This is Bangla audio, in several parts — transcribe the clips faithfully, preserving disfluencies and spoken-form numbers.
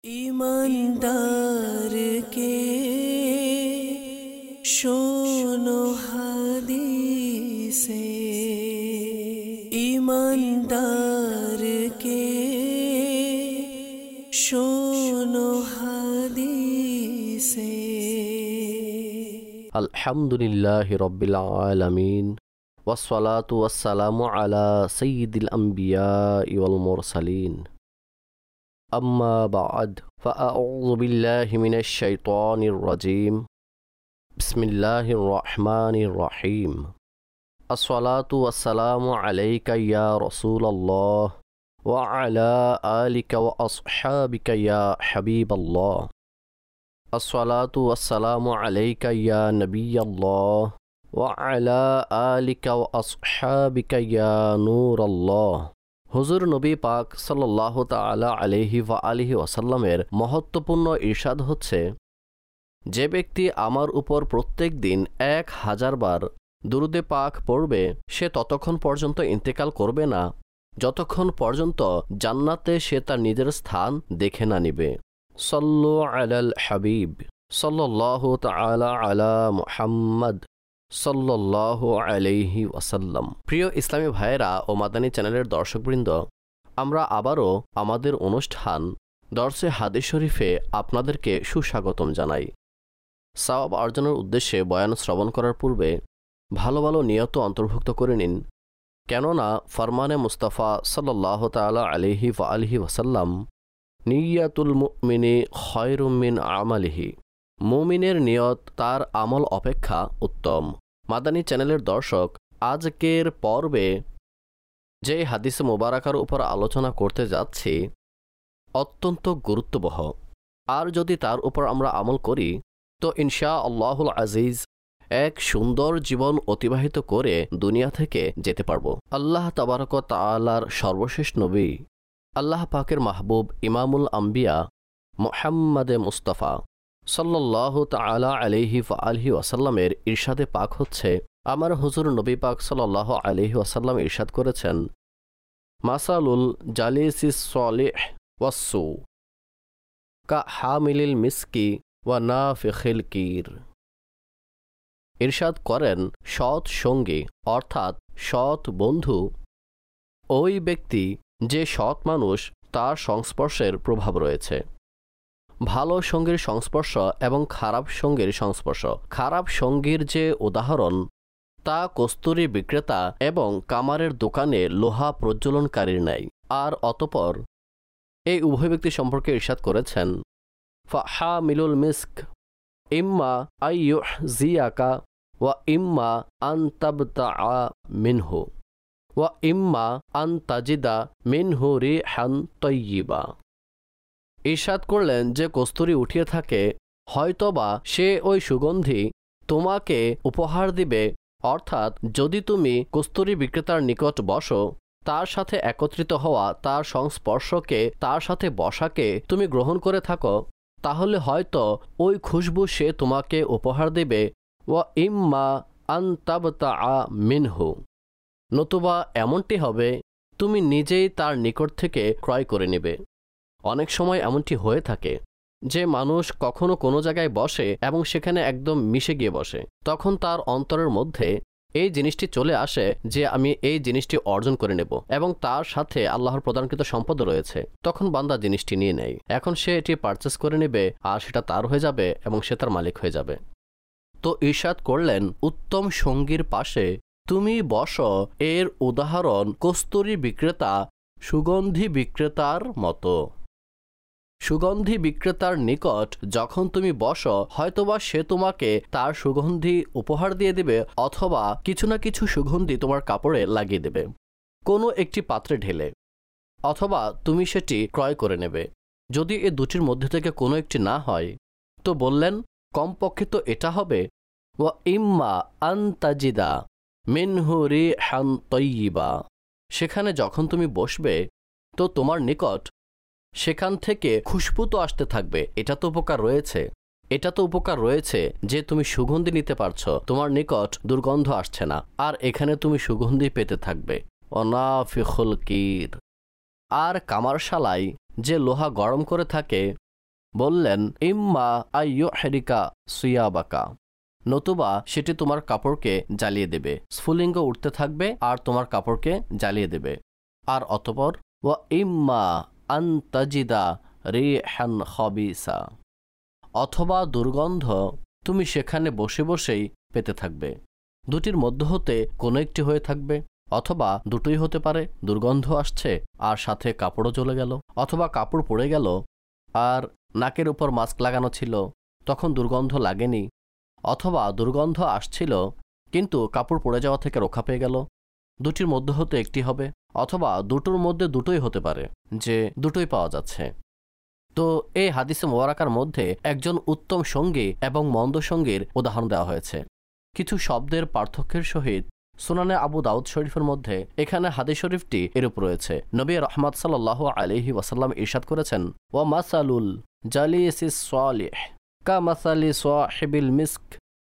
ईमानदार के शोनो हदीसे, ईमानदार के शोनो हदीसे। अल्हम्दुलिल्लाहि रब्बिल आलमीन वस्सलातु वस्सलामु अला सय्यिदिल अंबियाइ वल मुरसलीन। अम्मा बाद फ़अऊज़ु बिल्लाहि मिनश शैतानिर रजीम। बिस्मिल्लाहिर रहमानिर रहीम। अस्सलातु वस्सलामु अलैका या रसूलल्लाह व अला आलिका व अस्हाबिका या हबीबल्लाह। अस्सलातु वस्सलामु अलैका या नबियल्लाह व अला आलिका व अस्हाबिका या नूरल्लाह। হুজুর নবী পাক সাল্লাল্লাহু তাআলা আলাইহি ওয়া আলিহি ওয়াসাল্লামের মহত্বপূর্ণ ইরশাদ হচ্ছে, যে ব্যক্তি আমার উপর প্রত্যেক দিন এক হাজার বার দুরুদে পাক পড়বে সে ততক্ষণ পর্যন্ত ইন্তেকাল করবে না যতক্ষণ পর্যন্ত জান্নাতে সে তার নিজের স্থান দেখে না নিবে। সাল্লু আলাল হাবিব সাল্লাল্লাহু তাআলা আলা মুহাম্মদ সাল্লাল্লাহু আলাইহি ওয়াসাল্লাম। প্রিয় ইসলামী ভাইয়েরা ও মাদানী চ্যানেলের দর্শকবৃন্দ, আমরা আবারও আমাদের অনুষ্ঠান দরসে হাদিস শরীফে আপনাদেরকে সুস্বাগতম জানাই। সওয়াব অর্জনের উদ্দেশ্যে বয়ান শ্রবণ করার পূর্বে ভালো ভালো নিয়ত অন্তর্ভুক্ত করে নিন, কেননা ফরমানে মুস্তাফা সাল্লাল্লাহু তাআলা আলাইহি ওয়া আলিহি ওয়াসাল্লাম, নিয়াতুল মুমিনি খায়রুম মিন আমালিহি, মুমিনের নিয়ত তার আমল অপেক্ষা উত্তম। মাদানী চ্যানেলের দর্শক, আজকের পর্বে যে হাদিসে মোবারাকার উপর আলোচনা করতে যাচ্ছি অত্যন্ত গুরুত্ববহ, আর যদি তার উপর আমরা আমল করি তো ইনশা আল্লাহুল আজিজ এক সুন্দর জীবন অতিবাহিত করে দুনিয়া থেকে যেতে পারব। আল্লাহ তাবারক তাআলার সর্বশেষ নবী, আল্লাহ পাকের মাহবুব ইমামুল আম্বিয়া মুহাম্মাদে মুস্তাফা সাল্লাল্লাহু তাআলা আলাইহি ওয়া আলিহি ওয়াসাল্লামের ইরশাদে পাক হচ্ছে, আমার হুজুর নবী পাক সাল্লাল্লাহু আলাইহি ওয়াসাল্লাম ইরশাদ করেছেন, মাসালুল জালিসিস সালিহ ওয়াসসু কা হামিলিল মিসকি ওয়া নাফিখিল কির। ইরশাদ করেন, সৎ সঙ্গী অর্থাৎ সৎ বন্ধু ওই ব্যক্তি যে সৎ মানুষ তার সংস্পর্শের প্রভাব রয়েছে। ভালো সঙ্গীর সংস্পর্শ এবং খারাপ সঙ্গীর সংস্পর্শ। খারাপ সঙ্গীর যে উদাহরণ তা কস্তুরী বিক্রেতা এবং কামারের দোকানে লোহা প্রজ্বলনকারীর ন্যায়। আর অতপর এই উভয় ব্যক্তি সম্পর্কে ইরশাদ করেছেন, ফাহামিলুল মিস্ক ইম্মা আইয়ুহজিয়াকা ওয়া ইম্মা আন তাবতাআ মিনহু ওয়া ইম্মা আন তাজিদা মিনহু রিহান তাইয়্যিবা। ইরশাদ করলেন, যে কস্তুরী উঠিয়ে থাকে হয়তোবা সে ওই সুগন্ধি তোমাকে উপহার দিবে, অর্থাৎ যদি তুমি কস্তুরী বিক্রেতার নিকট বসো, তার সাথে একত্রিত হওয়া, তার সংস্পর্শকে, তার সাথে বসাকে তুমি গ্রহণ করে থাকো, তাহলে হয়তো ওই খুশবু সে তোমাকে উপহার দেবে। ওয়া ইম্মা আন তাবতাআ মিনহু, নতুবা এমনটি হবে তুমি নিজেই তার নিকট থেকে ক্রয় করে নেবে। অনেক সময় এমনটি হয়ে থাকে যে মানুষ কখনো কোনো জায়গায় বসে এবং সেখানে একদম মিশে গিয়ে বসে, তখন তার অন্তরের মধ্যে এই জিনিসটি চলে আসে যে আমি এই জিনিসটি অর্জন করে নেব, এবং তার সাথে আল্লাহর প্রদানকৃত সম্পদ রয়েছে, তখন বান্দা জিনিসটি নিয়ে নেয়। এখন সে এটি পারচেস করে নেবে আর সেটা তার হয়ে যাবে এবং সে তার মালিক হয়ে যাবে। তো ইরশাদ করলেন, উত্তম সঙ্গীর পাশে তুমি বসো, এর উদাহরণ কস্তুরী বিক্রেতা সুগন্ধি বিক্রেতার মতো। সুগন্ধি বিক্রেতার নিকট যখন তুমি বসো, হয়তোবা সে তোমাকে তার সুগন্ধি উপহার দিয়ে দেবে, অথবা কিছু না কিছু সুগন্ধি তোমার কাপড়ে লাগিয়ে দেবে কোনো একটি পাত্রে ঢেলে, অথবা তুমি সেটি ক্রয় করে নেবে। যদি এ দুটির মধ্যে থেকে কোনো একটি না হয় তো বললেন কমপক্ষে তো এটা হবে, ওয়া ইম্মা আন তাজিদা মিনহু রিহান তাইয়্যিবা। সেখানে যখন তুমি বসবে তো তোমার নিকট সেখান থেকে খুশবু তো আসতে থাকবে, এটা তো উপকার রয়েছে। এটা তো উপকার রয়েছে যে তুমি সুগন্ধি নিতে পারছো, তোমার নিকট দুর্গন্ধ আসছে না, আর এখানে তুমি সুগন্ধি পেতে থাকবে। অনাফিখুল কির, আর কামারশালায় যে লোহা গরম করে থাকে বললেন, ইম্মা আইয়ুহরিকা সুয়াবাকা, নতুবা সেটি তোমার কাপড়কে জ্বালিয়ে দেবে, স্ফুলিঙ্গ উঠতে থাকবে আর তোমার কাপড়কে জ্বালিয়ে দেবে। আর অতঃপর ওয়া ইম্মা আন তাজিদা রিহান খাবিসা, অথবা দুর্গন্ধ তুমি সেখানে বসে বসেই পেতে থাকবে। দুটির মধ্য হতে কোনো একটি হয়ে থাকবে, অথবা দুটোই হতে পারে, দুর্গন্ধ আসছে আর সাথে কাপড়ও জ্বলে গেল, অথবা কাপড় পড়ে গেল আর নাকের উপর মাস্ক লাগানো ছিল তখন দুর্গন্ধ লাগেনি, অথবা দুর্গন্ধ আসছিল কিন্তু কাপড় পড়ে যাওয়া থেকে রক্ষা পেয়ে গেল। দুটির মধ্যে হতে একটি হবে, অথবা দুটোর মধ্যে দুটোই হতে পারে, যে দুটোই পাওয়া যাচ্ছে। তো এই হাদিসে মোবারকার মধ্যে একজন উত্তম সঙ্গী এবং মন্দ সঙ্গীর উদাহরণ দেওয়া হয়েছে কিছু শব্দের পার্থক্যের সহিত। সুনানে আবু দাউদ শরীফের মধ্যে এখানে হাদিস শরীফটি এরূপ রয়েছে। নবী রহমত সাল্লাল্লাহু আলাইহি ওয়াসাল্লাম ইরশাদ করেছেন, ওয়া মাসালুল জালিসিস সালিহ কা মাসালি সাহিবিল মিস্ক,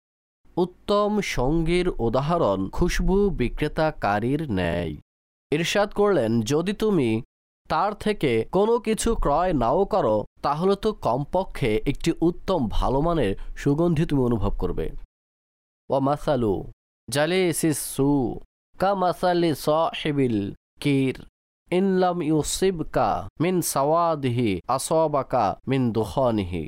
উত্তম সঙ্গীর উদাহরণ খুশবু বিক্রেতাকারীর ন্যায়। ইরশাদ করলেন, যদি তুমি তার থেকে কোনো কিছু ক্রয় নাও করো তাহলে তো কমপক্ষে একটি উত্তম ভালো মানের সুগন্ধি তুমি অনুভব করবে। ওয়া মাসালু জালিসিস সু কা মাসালি সাহিবিল কির ইন লাম ইউসিবকা মিন সাওয়াদিহি আসাবাকা মিন দুখানিহি,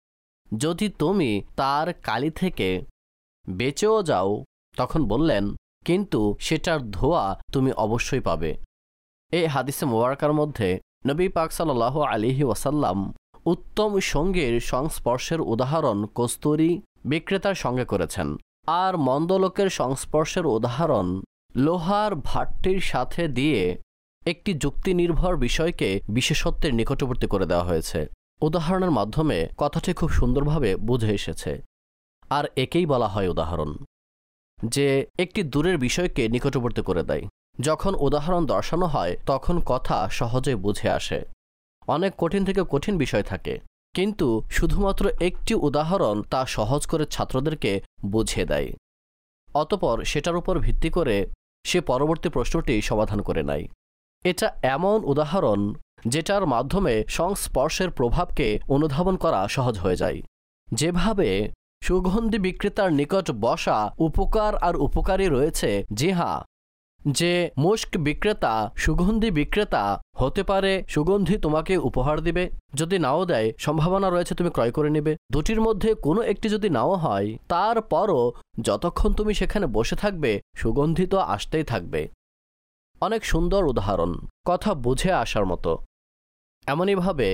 যদি তুমি তার কালি থেকে বেঁচেও যাও, তখন বললেন, কিন্তু সেটার ধোয়া তুমি অবশ্যই পাবে। এই হাদিসে মোবারকার মধ্যে নবী পাক সাল্লাল্লাহু আলাইহি ওয়াসাল্লাম উত্তম সঙ্গীর সংস্পর্শের উদাহরণ কস্তুরী বিক্রেতার সঙ্গে করেছেন, আর মন্দ লোকের সংস্পর্শের উদাহরণ লোহার ভাট্টির সাথে দিয়ে একটি যুক্তিনির্ভর বিষয়কে বিশেষত্বের নিকটবর্তী করে দেওয়া হয়েছে। উদাহরণের মাধ্যমে কথাটি খুব সুন্দরভাবে বুঝে এসেছে, আর একেই বলা হয় উদাহরণ, যে একটি দূরের বিষয়কে নিকটবর্তী করে দেয়। যখন উদাহরণ দর্শানো হয় তখন কথা সহজে বুঝে আসে। অনেক কঠিন থেকে কঠিন বিষয় থাকে, কিন্তু শুধুমাত্র একটি উদাহরণ তা সহজ করে ছাত্রদেরকে বুঝিয়ে দেয়। অতঃপর সেটার উপর ভিত্তি করে সে পরবর্তী প্রশ্নটি সমাধান করে নেয়। এটা এমন উদাহরণ যেটার মাধ্যমে সংস্পর্শের প্রভাবকে অনুধাবন করা সহজ হয়ে যায়। যেভাবে সুগন্ধি বিক্রেতার নিকট বসা উপকার আর উপকারী রয়েছে, জি হ্যাঁ, যে মুস্ক বিক্রেতা সুগন্ধি বিক্রেতা হতে পারে সুগন্ধি তোমাকে উপহার দিবে, যদি নাও দেয় সম্ভাবনা রয়েছে তুমি ক্রয় করে নেবে। দুটির মধ্যে কোনো একটি যদি নাও হয়, তারপরও যতক্ষণ তুমি সেখানে বসে থাকবে সুগন্ধি তো আসতেই থাকবে। অনেক সুন্দর উদাহরণ, কথা বুঝে আসার মতো। এমনইভাবে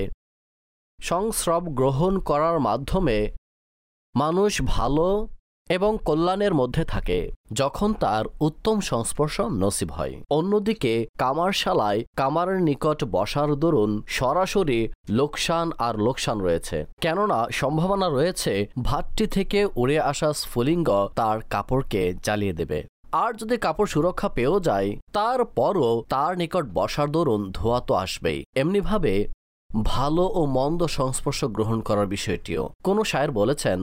সংস্রব গ্রহণ করার মাধ্যমে মানুষ ভালো এবং কল্যাণের মধ্যে থাকে যখন তার উত্তম সংস্পর্শ নসিব হয়। অন্যদিকে কামারশালায় কামারের নিকট বসার দরুন সরাসরি লোকসান আর লোকসান রয়েছে, কেননা সম্ভাবনা রয়েছে ভাতটি থেকে উড়ে আসা স্ফুলিঙ্গ তার কাপড়কে জ্বালিয়ে দেবে। আর যদি কাপড় সুরক্ষা পেয়েও যায়, তারপরও তার নিকট বসার দরুন ধোয়া তো আসবেই। এমনিভাবে ভালো ও মন্দ সংস্পর্শ গ্রহণ করার বিষয়টিও। কোনো শায়ের বলেছেন,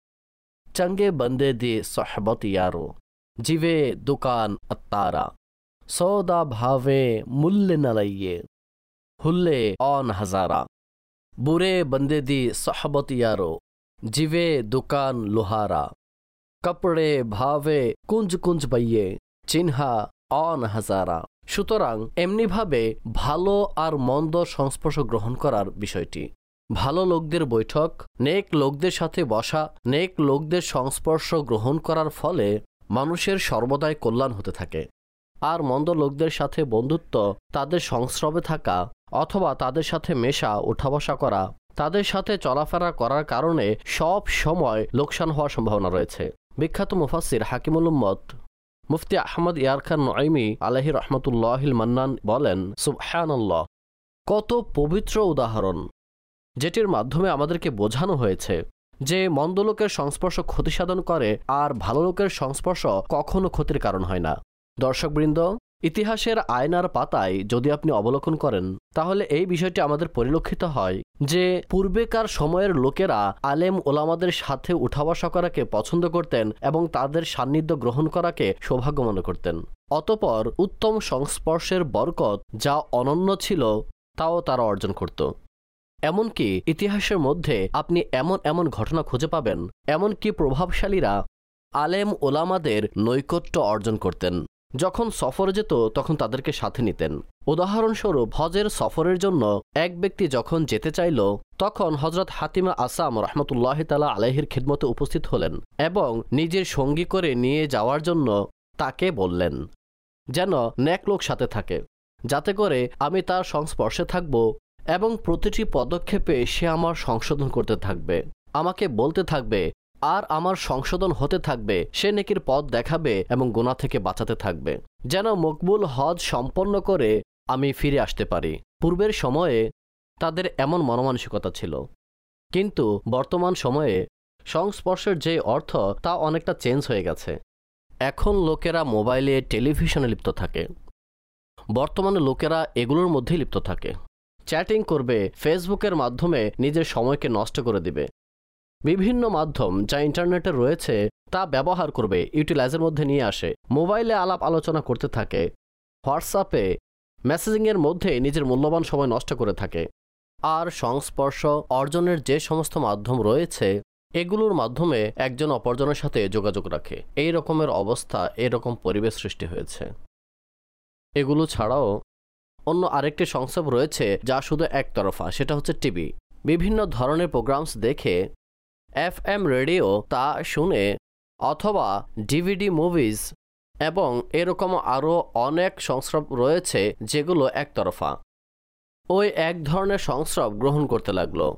চঙ্গে বন্দে দি সোহবত ইয়ারো জিবে দুকান আত্তারা সৌদা ভাবে মূল্যে নলাইয়ে হুল্লে অন হাজারা, বুরে বন্দে দি সোহবত ইয়ারো জিবে দুকান লোহারা, কপড়ে ভাবে কুঞ্জ কুঞ্জ বইয়ে চিহ্না অন হাজারা। সুতরাং এমনিভাবে ভালো আর মন্দ সংস্পর্শ গ্রহণ করার বিষয়টি। ভালো লোকদের বৈঠক, নেক লোকদের সাথে বসা, নেক লোকদের সংস্পর্শ গ্রহণ করার ফলে মানুষের সর্বদাই কল্যাণ হতে থাকে। আর মন্দ লোকদের সাথে বন্ধুত্ব, তাদের সংস্রবে থাকা অথবা তাদের সাথে মেশা, উঠা বসা করা, তাদের সাথে চলাফেরা করার কারণে সব সময় লোকসান হওয়ার সম্ভাবনা রয়েছে। বিখ্যাত মুফাসসির হাকিমুল উম্মত মুফতি আহমদ ইয়ার খান নুআইমি আলাইহি রহমতুল্লাহিল মান্নান বলেন, সুবহানাল্লাহ, কত পবিত্র উদাহরণ, যেটির মাধ্যমে আমাদেরকে বোঝানো হয়েছে যে মন্দ লোকের সংস্পর্শ ক্ষতি সাধন করে আর ভালো লোকের সংস্পর্শ কখনো ক্ষতির কারণ হয় না। দর্শকবৃন্দ, ইতিহাসের আয়নার পাতায় যদি আপনি অবলোকন করেন তাহলে এই বিষয়টি আমাদের পরিলক্ষিত হয় যে পূর্বেকার সময়ের লোকেরা আলেম ওলামাদের সাথে উঠা বসা করাকে পছন্দ করতেন এবং তাদের সান্নিধ্য গ্রহণ করাকে সৌভাগ্য মনে করতেন। অতঃপর উত্তম সংস্পর্শের বরকত যা অনন্য ছিল তাও তারা অর্জন করত। এমনকি ইতিহাসের মধ্যে আপনি এমন এমন ঘটনা খুঁজে পাবেন, এমনকি প্রভাবশালীরা আলেম ওলামাদের নৈকট্য অর্জন করতেন। যখন সফরে যেত তখন তাদেরকে সাথে নিতেন। উদাহরণস্বরূপ হজের সফরের জন্য এক ব্যক্তি যখন যেতে চাইল, তখন হজরত হাতিমা আসাম রহমতুল্লাহ তাআলা আলাইহির খিদমতে উপস্থিত হলেন এবং নিজের সঙ্গী করে নিয়ে যাওয়ার জন্য তাকে বললেন যেন নেক লোক সাথে থাকে, যাতে করে আমি তার সংস্পর্শে থাকব এবং প্রতিটি পদক্ষেপে সে আমার সংশোধন করতে থাকবে, আমাকে বলতে থাকবে আর আমার সংশোধন হতে থাকবে, সে নেকির পথ দেখাবে এবং গুনাহ থেকে বাঁচাতে থাকবে, যেন মকবুল হজ সম্পন্ন করে আমি ফিরে আসতে পারি। পূর্বের সময়ে তাদের এমন মনোমানসিকতা ছিল, কিন্তু বর্তমান সময়ে সংস্পর্শের যে অর্থ তা অনেকটা চেঞ্জ হয়ে গেছে। এখন লোকেরা মোবাইলে, টেলিভিশনে লিপ্ত থাকে। বর্তমানে লোকেরা এগুলোর মধ্যেই লিপ্ত থাকে। চ্যাটিং করবে, ফেসবুকের মাধ্যমে নিজের সময়কে নষ্ট করে দিবে। বিভিন্ন মাধ্যম যা ইন্টারনেটে রয়েছে তা ব্যবহার করবে, ইউটিলাইজের মধ্যে নিয়ে আসে। মোবাইলে আলাপ আলোচনা করতে থাকে, হোয়াটসঅ্যাপে মেসেজিংয়ের মধ্যে নিজের মূল্যবান সময় নষ্ট করে থাকে। আর সংস্পর্শ অর্জনের যে সমস্ত মাধ্যম রয়েছে এগুলোর মাধ্যমে একজন অপরজনের সাথে যোগাযোগ রাখে। এই রকমের অবস্থা, এরকম পরিবেশ সৃষ্টি হয়েছে। এগুলো ছাড়াও অন্য আরেকটি সংস্রব রয়েছে যা শুধু একতরফা, সেটা হচ্ছে টিভি। বিভিন্ন ধরনের প্রোগ্রামস দেখে, এফ এম রেডিও তা শুনে, অথবা ডিভিডি মুভিজ এবং এরকম আরও অনেক সংস্রব রয়েছে যেগুলো একতরফা। ওই এক ধরনের সংস্রব গ্রহণ করতে লাগলো।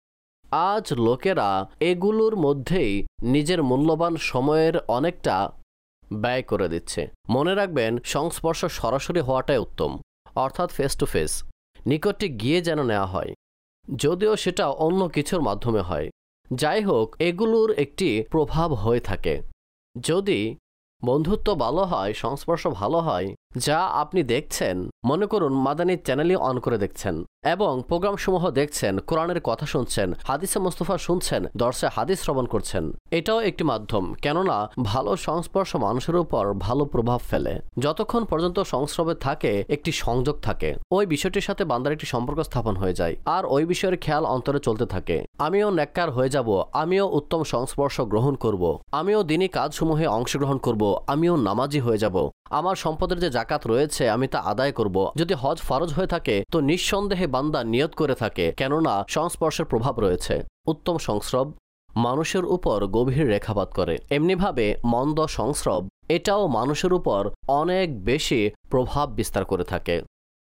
আজ লোকেরা এগুলোর মধ্যেই নিজের মূল্যবান সময়ের অনেকটা ব্যয় করে দিচ্ছে। মনে রাখবেন, সংস্পর্শ সরাসরি হওয়াটাই উত্তম, অর্থাৎ ফেস টু ফেস, নিকটে গিয়ে যেন নেওয়া হয়, যদিও সেটা অন্য কিছুর মাধ্যমে হয়। যাই হোক, এগুলোর একটি প্রভাব হয়ে থাকে। যদি বন্ধুত্ব ভালো হয়, সংস্পর্শ ভালো হয়, যা আপনি দেখছেন, মনে করুন মাদানী চ্যানেলই অন করে দেখছেন এবং প্রোগ্রামসমূহ দেখছেন, কোরআনের কথা শুনছেন, হাদিসে মুস্তাফা শুনছেন, দর্শে হাদিস শ্রবণ করছেন, এটাও একটি মাধ্যম। কেননা ভালো সংস্পর্শ মানুষের উপর ভালো প্রভাব ফেলে। যতক্ষণ পর্যন্ত সংস্রবে থাকে, একটি সংযোগ থাকে, ওই বিষয়টির সাথে বান্দার একটি সম্পর্ক স্থাপন হয়ে যায় আর ওই বিষয়ের খেয়াল অন্তরে চলতে থাকে। আমিও নেককার হয়ে যাব, আমিও উত্তম সংস্পর্শ গ্রহণ করব, আমিও দিনী কাজসমূহে অংশগ্রহণ করব, আমিও নামাজি হয়ে যাব, আমার সম্পদের যে জাকাত রয়েছে আমি তা আদায় করব। যদি হজ ফরজ হয়ে থাকে তো নিঃসন্দেহে বান্দা নিয়ত করে থাকে, কেননা সংস্পর্শের প্রভাব রয়েছে। উত্তম সংস্রব মানুষের উপর গভীর রেখাপাত করে। এমনিভাবে মন্দ সংস্রব এটাও মানুষের উপর অনেক বেশি প্রভাব বিস্তার করে থাকে।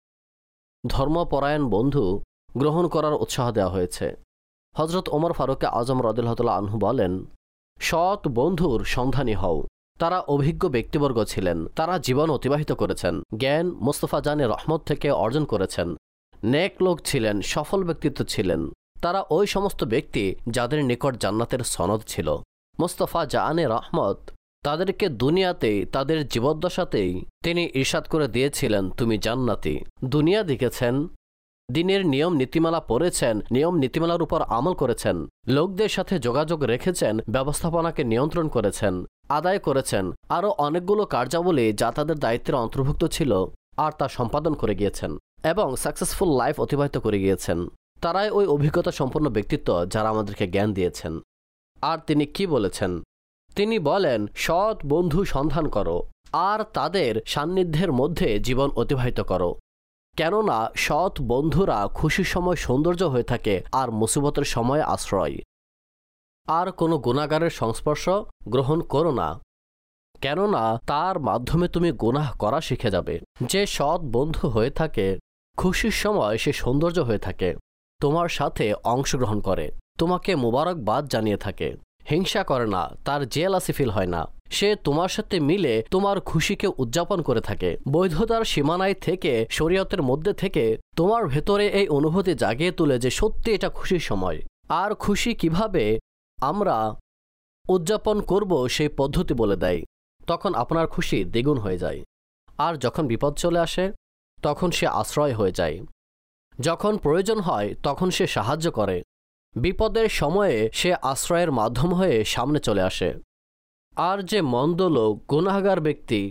ধর্মপরায়ণ বন্ধু গ্রহণ করার উৎসাহ দেওয়া হয়েছে। হজরত ওমর ফারুক আজম রাদিয়াল্লাহু তাআলা আনহু বলেন, সৎ বন্ধুর সন্ধানী হও। তারা অভিজ্ঞ ব্যক্তিবর্গ ছিলেন, তারা জীবন অতিবাহিত করেছেন, জ্ঞান মুস্তাফা জানে রহমত থেকে অর্জন করেছেন, নেক লোক ছিলেন, সফল ব্যক্তিত্ব ছিলেন। তারা ওই সমস্ত ব্যক্তি যাদের নিকট জান্নাতের সনদ ছিল। মুস্তাফা জানে রহমত তাদেরকে দুনিয়াতেই, তাদের জীবদ্দশাতেই তিনি ইরশাদ করে দিয়েছিলেন, তুমি জান্নাতি। দুনিয়া দেখেছেন, দিনের নিয়ম নীতিমালা পড়েছেন, নিয়ম নীতিমালার উপর আমল করেছেন, লোকদের সাথে যোগাযোগ রেখেছেন, ব্যবস্থাপনাকে নিয়ন্ত্রণ করেছেন, আদায় করেছেন, আরও অনেকগুলো কার্যাবলী যা তাদের দায়িত্বের অন্তর্ভুক্ত ছিল আর তা সম্পাদন করে গিয়েছেন এবং সাকসেসফুল লাইফ অতিবাহিত করে গিয়েছেন। তারাই ওই অভিজ্ঞতা সম্পন্ন ব্যক্তিত্ব যারা আমাদেরকে জ্ঞান দিয়েছেন। আর তিনি কি বলেছেন? তিনি বলেন, সৎ বন্ধু সন্ধান করো আর তাদের সান্নিধ্যের মধ্যে জীবন অতিবাহিত করো, কেননা সৎ বন্ধুরা খুশির সময় সৌন্দর্য হয়ে থাকে আর মুসিবতের সময় আশ্রয়। আর কোনো গুনাহগারের সংস্পর্শ গ্রহণ করো না, কেননা তার মাধ্যমে তুমি গুনাহ করা শিখে যাবে। যে সৎ বন্ধু হয়ে থাকে, খুশির সময় সে সৌন্দর্য হয়ে থাকে, তোমার সাথে অংশগ্রহণ করে, তোমাকে মোবারকবাদ জানিয়ে থাকে, হিংসা করে না, তার জেলাসি ফিল হয় না, সে তোমার সাথে মিলে তোমার খুশিকে উদযাপন করে থাকে। বৈধতার সীমানায় থেকে, শরীয়তের মধ্যে থেকে তোমার ভেতরে এই অনুভূতি জাগিয়ে তুলে যে সত্যি এটা খুশির সময়। আর খুশি কিভাবে আমরা উদযাপন করব সেই পদ্ধতি বলে দেয়। তখন আপনার খুশি দ্বিগুণ হয়ে যায়। আর যখন বিপদ চলে আসে তখন সে আশ্রয় হয়ে যায়। যখন প্রয়োজন হয় তখন সে সাহায্য করে। বিপদের সময়ে সে আশ্রয়ের মাধ্যম হয়ে সামনে চলে আসে। আর যে মন্দ লোক, গুনাহগার ব্যক্তি,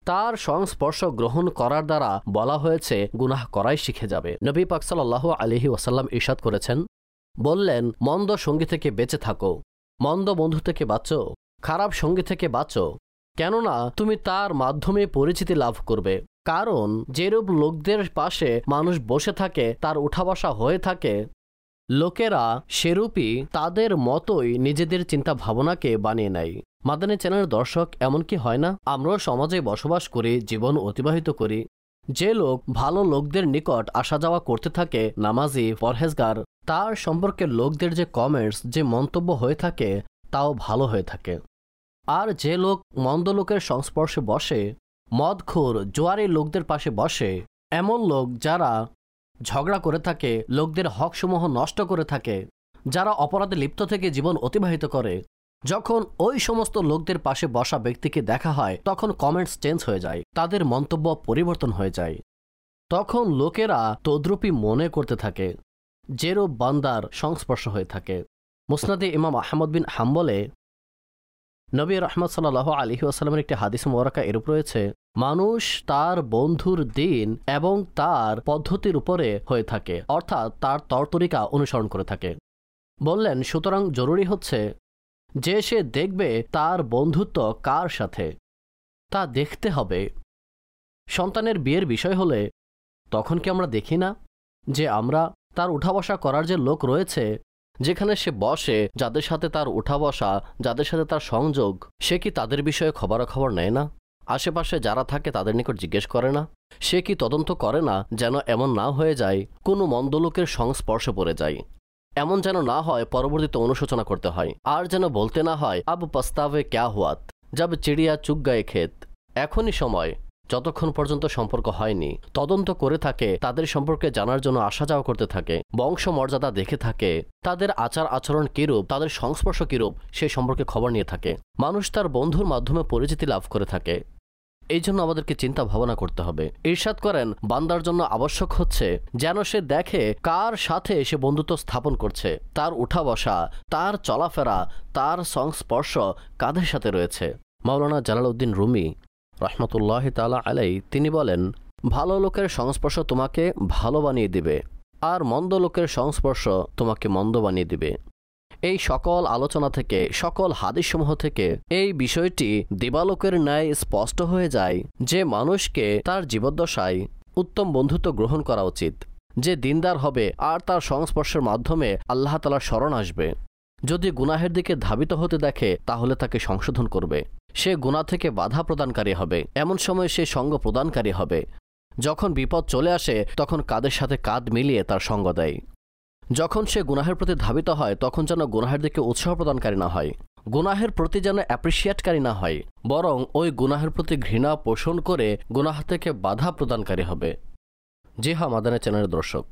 তার সংস্পর্শ গ্রহণ করার দ্বারা বলা হয়েছে গুনাহ করাই শিখে যাবে। নবী পাক সাল্লাল্লাহু আলাইহি ওয়াসাল্লাম ইরশাদ করেছেন, বললেন, মন্দ সঙ্গী থেকে বেঁচে থাকো, মন্দ বন্ধু থেকে বাঁচো, খারাপ সঙ্গী থেকে বাঁচো, কেননা তুমি তার মাধ্যমে পরিচিতি লাভ করবে। কারণ যেরূপ লোকদের পাশে মানুষ বসে থাকে, তার উঠা বসা হয়ে থাকে, লোকেরা সেরূপই তাদের মতোই নিজেদের চিন্তা ভাবনাকে বানিয়ে নেয়। মাদানী চ্যানেলের দর্শক, এমন কি হয় না আমরাও সমাজে বসবাস করি, জীবন অতিবাহিত করি, যে লোক ভালো লোকদের নিকট আসা যাওয়া করতে থাকে, নামাজি, পরহেজগার, তার সম্পর্কে লোকদের যে কমেন্টস, যে মন্তব্য হয়ে থাকে, তাও ভালো হয়ে থাকে। আর যে লোক মন্দ লোকের সংস্পর্শে বসে, মদখোর জোয়ারি লোকদের পাশে বসে, এমন লোক যারা ঝগড়া করে থাকে, লোকদের হকসমূহ নষ্ট করে থাকে, যারা অপরাধে লিপ্ত থেকে জীবন অতিবাহিত করে, যখন ওই সমস্ত লোকদের পাশে বসা ব্যক্তিকে দেখা হয়, তখন কমেন্টস চেঞ্জ হয়ে যায়, তাদের মন্তব্য পরিবর্তন হয়ে যায়। তখন লোকেরা তদ্রূপী মনে করতে থাকে, যেরূপ বান্দার সংস্পর্শ হয়ে থাকে। মুসনাদে ইমাম আহমদ বিন হাম্বলে নবী রহমত সাল্লাল্লাহু আলাইহি ওয়াসাল্লামের একটি হাদিস মুবারাকা এরূপ রয়েছে, মানুষ তার বন্ধুর দিন এবং তার পদ্ধতির উপরে হয়ে থাকে, অর্থাৎ তার তরতরিকা অনুসরণ করে থাকে। বললেন, সুতরাং জরুরি হচ্ছে যে সে দেখবে তার বন্ধুত্ব কার সাথে, তা দেখতে হবে। সন্তানের বিয়ের বিষয় হলে তখন কি আমরা দেখি না যে আমরা তার উঠা বসা করার যে লোক রয়েছে, যেখানে সে বসে, যাদের সাথে তার উঠা বসা, যাদের সাথে তার সংযোগ, সে কি তাদের বিষয়ে খবরাখবর নেয় না? আশেপাশে যারা থাকে তাদের নিকট জিজ্ঞেস করে না? সে কি তদন্ত করে না যেন এমন না হয়ে যায় কোনো মন্দ লোকের সংস্পর্শে পড়ে যায়? এমন যেন না হয় পরবর্তীতে অনুশোচনা করতে হয়, আর যেন বলতে না হয় আব পস্তাবে ক্যা হুয়াত জব চিড়িয়া চুগ গায়ে ক্ষেত। এখনই সময়, যতক্ষণ পর্যন্ত সম্পর্ক হয়নি, তদন্ত করে থাকে, তাদের সম্পর্কে জানার জন্য আসা যাওয়া করতে থাকে, বংশ মর্যাদা দেখে থাকে, তাদের আচার আচরণ কিরূপ, তাদের সংস্পর্শ কিরূপ, সে সম্পর্কে খবর নিয়ে থাকে। মানুষ তার বন্ধুর মাধ্যমে পরিচিতি লাভ করে থাকে। এই জন্য আমাদেরকে চিন্তা ভাবনা করতে হবে। ইরশাদ করেন, বান্দার জন্য আবশ্যক হচ্ছে যেন সে দেখে কার সাথে সে বন্ধুত্ব স্থাপন করছে, তার উঠা বসা, তার চলাফেরা, তার সংস্পর্শ কাদের সাথে রয়েছে। মাওলানা জালালউদ্দিন রুমি রহমতুল্লাহ তাআলা আলাইহি তিনি বলেন, ভালো লোকের সংস্পর্শ তোমাকে ভালো বানিয়ে দিবে, আর মন্দ লোকের সংস্পর্শ তোমাকে মন্দ বানিয়ে দিবে। এই সকল আলোচনা থেকে, সকল হাদিসসমূহ থেকে এই বিষয়টি দিবালোকের ন্যায় স্পষ্ট হয়ে যায় যে মানুষকে তার জীবদ্দশায় উত্তম বন্ধুত্ব গ্রহণ করা উচিত, যে দিনদার হবে আর তার সংস্পর্শের মাধ্যমে আল্লাহ তাআলার শরণ আসবে। যদি গুনাহের দিকে ধাবিত হতে দেখে তাহলে তাকে সংশোধন করবে, সে গুনাহ থেকে বাধা প্রদানকারী হবে, এমন সময় সে সঙ্গ প্রদানকারী হবে। যখন বিপদ চলে আসে তখন কাঁধের সাথে কাঁধ মিলিয়ে তার সঙ্গ দেয়। যখন সে গুনাহের প্রতি ধাবিত হয় তখন যেন গুনাহের দিকে উৎসাহ প্রদানকারী না হয়, গুনাহের প্রতি যেন অ্যাপ্রিসিয়েটকারী না হয়, বরং ওই গুনাহের প্রতি ঘৃণা পোষণ করে গুনাহ থেকে বাধা প্রদানকারী হবে। জি হ্যাঁ মাদানী চ্যানেলের দর্শক,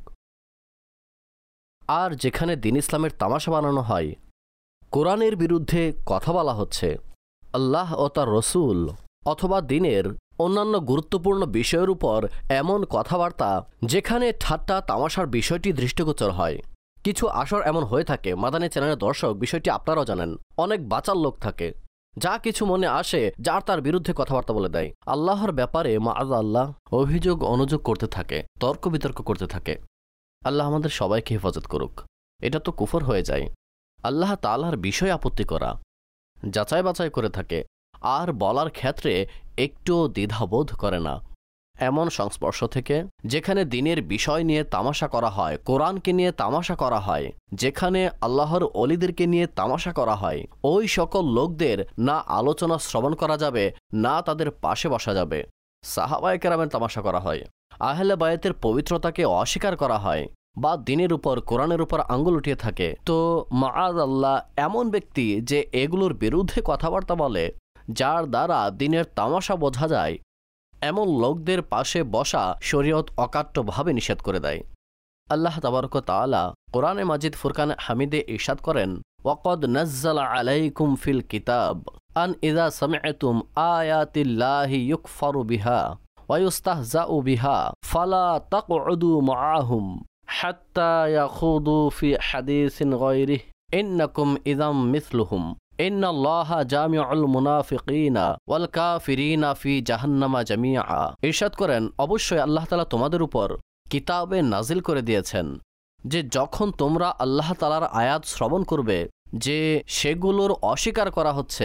আর যেখানে দ্বীন ইসলামের তামাশা বানানো হয়, কোরআনের বিরুদ্ধে কথা বলা হচ্ছে, আল্লাহ ও তার রসুল অথবা দ্বীনের অন্যান্য গুরুত্বপূর্ণ বিষয়ের উপর এমন কথাবার্তা যেখানে ঠাট্টা তামাশার বিষয়টি দৃষ্টিগোচর হয়। কিছু আসর এমন হয়ে থাকে, মাদানী চ্যানেলের দর্শক বিষয়টি আপনারাও জানেন, অনেক বাচাল লোক থাকে, যা কিছু মনে আসে যার তার বিরুদ্ধে কথাবার্তা বলে দেয়, আল্লাহর ব্যাপারে মাআযাল্লাহ অভিযোগ অনুযোগ করতে থাকে, তর্ক বিতর্ক করতে থাকে। আল্লাহ আমাদের সবাইকে হেফাজত করুক। এটা তো কুফর হয়ে যায়। আল্লাহ তাআলার বিষয় আপত্তি করা, যাচাই বাছাই করে থাকে, আর বলার ক্ষেত্রে একটুও দ্বিধাবোধ করে না। এমন সংস্পর্শ থেকে যেখানে দ্বীনের বিষয় নিয়ে তামাশা করা হয়, কোরআনকে নিয়ে তামাশা করা হয়, যেখানে আল্লাহর ওলিদেরকে নিয়ে তামাশা করা হয়, ওই সকল লোকদের না আলোচনা শ্রবণ করা যাবে, না তাদের পাশে বসা যাবে। সাহাবায়ে কেরামের তামাশা করা হয়, আহলে বায়াতের পবিত্রতাকে অস্বীকার করা হয়, বা দ্বীনের উপর কোরআনের উপর আঙ্গুল উঠিয়ে থাকে। তো মাআযাল্লাহ এমন ব্যক্তি যে এগুলোর বিরুদ্ধে কথাবার্তা বলে, যার দ্বারা দ্বীনের তামাশা বোঝা যায়, এমন লোকদের পাশে বসা শরীয়ত অকাট্যভাবে নিষেধ করে দেয়। আল্লাহ তাবারক তাআলা কোরআনে মাজিদ ফুরকানে হামিদে ইরশাদ করেন, ওয়াকাদ নাজ্জালা আলাইকুম ফিল কিতাব আন ইযা সামি'তুম আয়াতিল্লাহি ইউকফারু বিহা ওয়া ইউস্তাহজাউ বিহা ফালা তাকউদু মাআহুম হাত্তা ইয়াখুদু ফি হাদিসিন গায়রিহি ইন্নাকুম ইযাম মিসলুহুম ইন্নাল্লাহা জামিউল মুনাফিকিনা ওয়াল কাফিরিনা ফি জাহান্নামা জামিআ। ইরশাদ করেন, অবশ্যই আল্লাহ তাআলা তোমাদের উপর কিতাবে নাজিল করে দিয়েছেন যে যখন তোমরা আল্লাহ তাআলার আয়াত শ্রবণ করবে যে সেগুলোর অস্বীকার করা হচ্ছে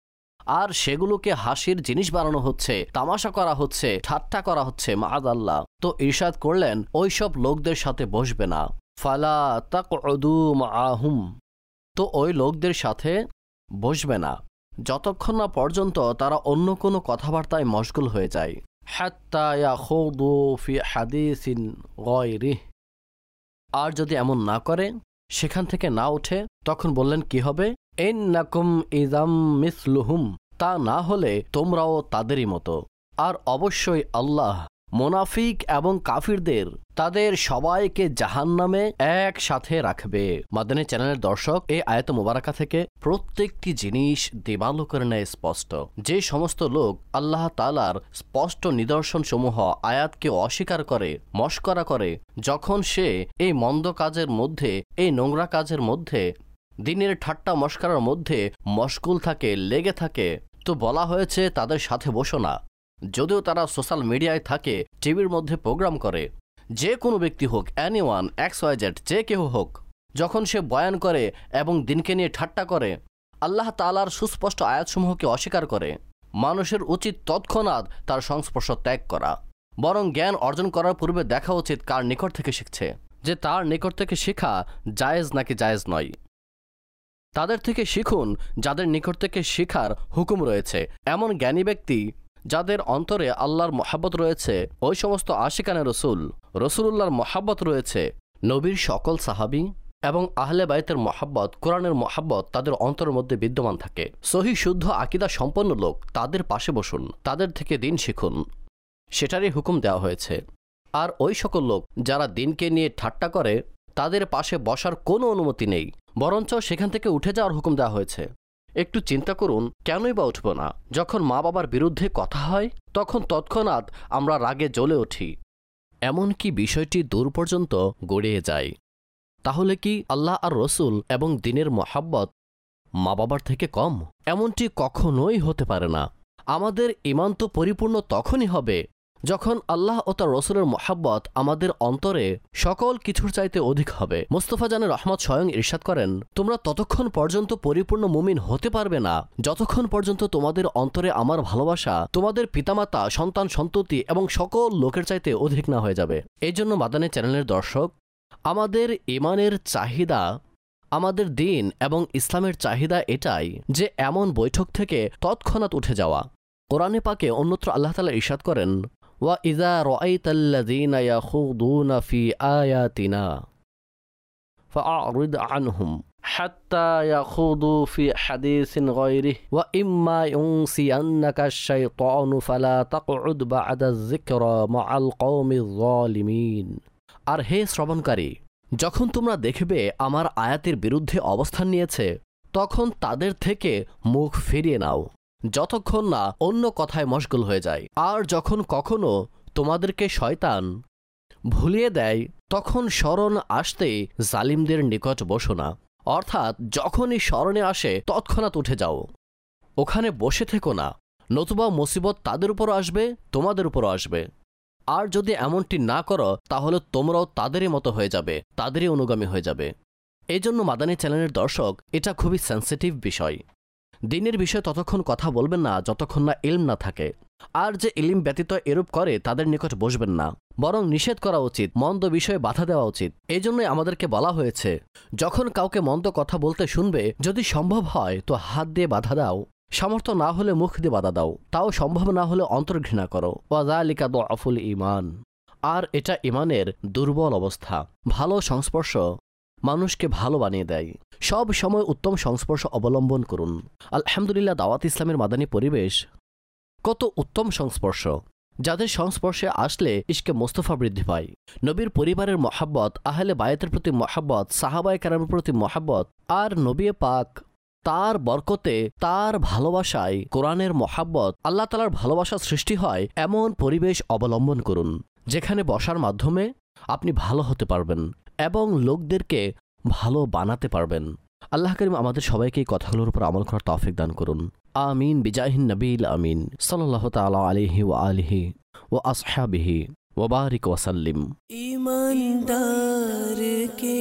আর সেগুলোকে হাসির জিনিস বানানো হচ্ছে, তামাশা করা হচ্ছে, ঠাট্টা করা হচ্ছে মাআযাল্লাহ, তো ইরশাদ করলেন ওইসব লোকদের সাথে বসবে না। ফালা তাকউদু মাআহুম, তো ওই লোকদের সাথে বসবে না যতক্ষণ না পর্যন্ত তারা অন্য কোনো কথাবার্তায় মশগুল হয়ে যায়। হাত্তা ইয়াখুদু ফি হাদিসিন গায়রিহি, আর যদি এমন না করে, সেখান থেকে না ওঠে, তখন বললেন কি হবে? ইন্নাকুম ইযাম মিসলুহুম, তা না হলে তোমরাও তাদেরই মতো। আর অবশ্যই আল্লাহ মুনাফিক এবং কাফিরদের তাদের সবাইকে জাহান্নামে একসাথে রাখবে। মাদানী চ্যানেলের দর্শক, এই আয়াত মুবারাকা থেকে প্রত্যেকটি জিনিস দেবালোকের ন্যায় স্পষ্ট। যে সমস্ত লোক আল্লাহ তাআলার স্পষ্ট নিদর্শন সমূহ আয়াতকে অস্বীকার করে, মশকরা করে, যখন সে এই মন্দ কাজের মধ্যে, এই নোংরা কাজের মধ্যে, দিনের ঠাট্টা মশকরার মধ্যে মশগুল থাকে, লেগে থাকে, তো বলা হয়েছে তাদের সাথে বসো না। যদিও তারা সোশ্যাল মিডিয়ায় থাকে, টিভির মধ্যে প্রোগ্রাম করে, যে কোনো ব্যক্তি হোক, এনিওয়ান, এক্স ওয়াই জেড, যে কেউ হোক, যখন সে বয়ান করে এবং দিনকে নিয়ে ঠাট্টা করে, আল্লাহ তাআলার সুস্পষ্ট আয়াতসমূহকে অস্বীকার করে, মানুষের উচিত তৎক্ষণাৎ তার সংস্পর্শ ত্যাগ করা। বরং জ্ঞান অর্জন করার পূর্বে দেখা উচিত কার নিকট থেকে শিখছে, যে তার নিকট থেকে শেখা জায়েজ নাকি জায়েজ নয়। তাদের থেকে শিখুন যাদের নিকট থেকে শেখার হুকুম রয়েছে। এমন জ্ঞানী ব্যক্তি যাদের অন্তরে আল্লাহর মহাব্বত রয়েছে, ওই সমস্ত আশিকানে রসুল, রসুলুল্লাহর মহাব্বত রয়েছে, নবীর সকল সাহাবী এবং আহলে বাইতের মহাব্বত, কোরআনের মহাব্বত তাদের অন্তরের মধ্যে বিদ্যমান থাকে। সহি শুদ্ধ আকীদা সম্পন্ন লোক, তাদের পাশে বসুন, তাদের থেকে দিন শিখুন, সেটারই হুকুম দেওয়া হয়েছে। আর ওই সকল লোক যারা দিনকে নিয়ে ঠাট্টা করে, তাদের পাশে বসার কোনো অনুমতি নেই, বরঞ্চ সেখান থেকে উঠে যাওয়ার হুকুম দেওয়া হয়েছে। একটু চিন্তা করুন, কেনই বা উঠব না? যখন মা বাবার বিরুদ্ধে কথা হয়, তখন তৎক্ষণাৎ আমরা রাগে জ্বলে উঠি, এমনকি বিষয়টি দূর পর্যন্ত গড়িয়ে যায়। তাহলে কি আল্লাহ আর রসুল এবং দ্বীনের মহাব্বত মা বাবার থেকে কম? এমনটি কখনোই হতে পারে না। আমাদের ঈমান তো পরিপূর্ণ তখনই হবে যখন আল্লাহ ও তার রসুলের মহাব্বত আমাদের অন্তরে সকল কিছুর চাইতে অধিক হবে। মুস্তাফা জানে রহমত স্বয়ং ইরশাদ করেন, তোমরা ততক্ষণ পর্যন্ত পরিপূর্ণ মুমিন হতে পারবে না যতক্ষণ পর্যন্ত তোমাদের অন্তরে আমার ভালোবাসা তোমাদের পিতামাতা, সন্তান, সন্ততি এবং সকল লোকের চাইতে অধিক না হয়ে যাবে। এই জন্য মাদানী চ্যানেলের দর্শক, আমাদের ঈমানের চাহিদা, আমাদের দ্বীন এবং ইসলামের চাহিদা এটাই যে এমন বৈঠক থেকে তৎক্ষণাৎ উঠে যাওয়া। কোরআনে পাকে অন্যত্র আল্লাহ তাআলা ইরশাদ করেন, ওয়া ইযা রাআইতাল্লাযীনা ইয়াখুদুনা ফি আয়াতিনা ফাআরিদ আনহুম হাত্তা ইয়াখুদু ফি হাদিসিন গায়রিহি ওয়া ইম্মা ইউনসিয়ান্নাকা আশ-শাইতানু ফালা তাকউদ বা'দা আয-যিকরা মা'আল কওমিয যালিমিন। আর হে শ্রবণকারী, যখন তোমরা দেখবে আমার আয়াতের বিরুদ্ধে অবস্থান নিয়েছে, তখন তাদের থেকে মুখ ফিরিয়ে নাও যতক্ষণ না অন্য কথায় মশগুল হয়ে যায়। আর যখন কখনো তোমাদেরকে শয়তান ভুলিয়ে দেয়, তখন স্মরণ আসতে জালিমদের নিকট বসো না। অর্থাৎ যখনই স্মরণে আসে তৎক্ষণাৎ উঠে যাও, ওখানে বসে থেকো না, নতুবা মুসিবত তাদের উপর আসবে, তোমাদের উপরও আসবে। আর যদি এমনটি না করো, তাহলে তোমরাও তাদেরই মতো হয়ে যাবে, তাদেরই অনুগামী হয়ে যাবে। এই জন্য মাদানী চ্যানেলের দর্শক, এটা খুবই সেন্সিটিভ বিষয়। দ্বীনের বিষয়ে ততক্ষণ কথা বলবেন না যতক্ষণ না ইলম না থাকে। আর যে ইলম ব্যতীত এরূপ করে, তাদের নিকট বসবেন না, বরং নিষেধ করা উচিত, মন্দ বিষয়ে বাধা দেওয়া উচিত। এই জন্যই আমাদেরকে বলা হয়েছে, যখন কাউকে মন্দ কথা বলতে শুনবে, যদি সম্ভব হয় তো হাত দিয়ে বাধা দাও, সামর্থ্য না হলে মুখ দিয়ে বাধা দাও, তাও সম্ভব না হলে অন্তর ঘৃণা করো। ওয়াযালিকা দুআফুল ঈমান। আর এটা ঈমানের দুর্বল অবস্থা। ভালো সংস্পর্শ মানুষকে ভালো বানিয়ে দেয়। সব সময় উত্তম সংস্পর্শ অবলম্বন করুন। আলহামদুলিল্লাহ, দাওয়াত ইসলামের মাদানী পরিবেশ কত উত্তম সংস্পর্শ, যাদের সংস্পর্শে আসলে ইশকে মুস্তাফা বৃদ্ধি পায়। নবীর পরিবারের মহাব্বত, আহলে বায়াতের প্রতি মহাব্বত, সাহাবায়ে কেরামের প্রতি মহাব্বত, আর নবী পাক তার বরকতে, তার ভালোবাসায়, কোরআনের মহাব্বত, আল্লাহ তাআলার ভালোবাসা সৃষ্টি হয়। এমন পরিবেশ অবলম্বন করুন যেখানে বসার মাধ্যমে আপনি ভালো হতে পারবেন এবং লোকদেরকে ভালো বানাতে পারবেন। আল্লাহ করিম আমাদের সবাইকে এই কথাগুলোর উপর আমল করার তৌফিক দান করুন। আমিন বিজাহিন নবীল আমিন সাল্লাল্লাহু তাআলা আলাইহি ওয়া আলিহি ওয়া আসহাবিহি ওয়া বারিক ওয়া সাল্লিম। ईमानदार के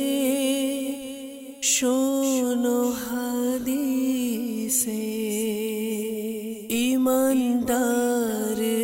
शोनो हदीसे, ईमानदार